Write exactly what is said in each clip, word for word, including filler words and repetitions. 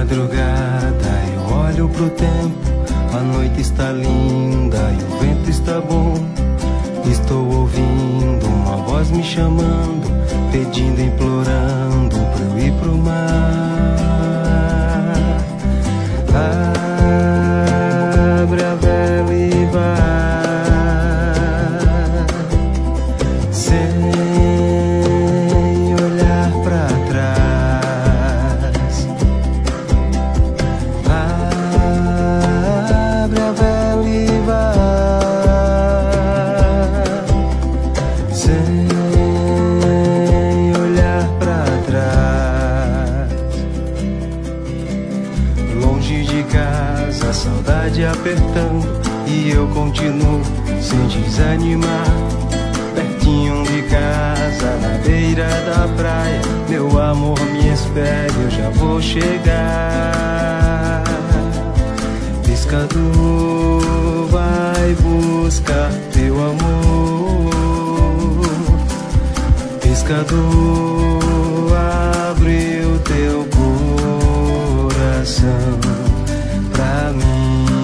madrugada eu olho pro tempo, a noite está linda e o vento está bom. Estou ouvindo uma voz me chamando, pedindo, implorando pra eu ir pro mar. Abre a vela e vai, sem olhar pra trás. Abre a vela e vai, sem olhar pra trás. Longe de casa, a saudade apertando, e eu continuo sem desanimar. Pertinho de casa, na beira da praia, meu amor me espere, eu já vou chegar. Pescador, vai buscar teu amor. Pescador, abre o teu coração pra mim.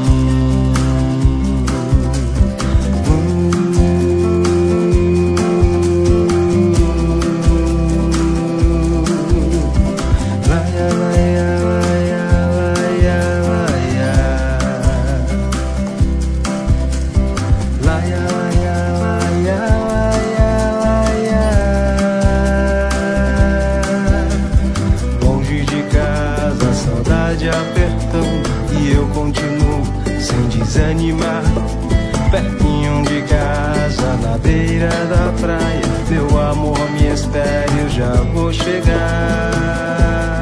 Apertando e eu continuo sem desanimar. Pertinho de casa, na beira da praia, meu amor me espere, eu já vou chegar.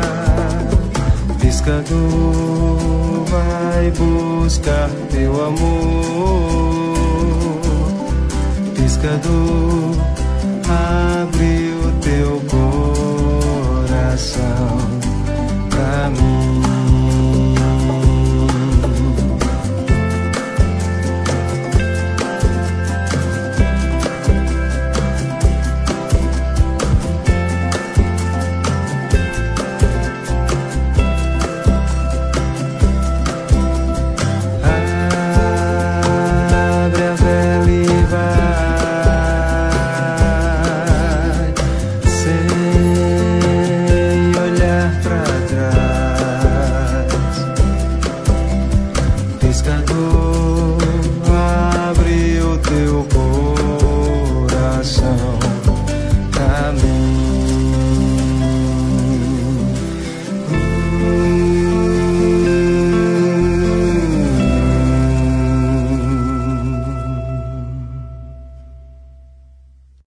Pescador, vai buscar teu amor. Pescador, abre o teu coração pra mim. Pescador, abre o teu coração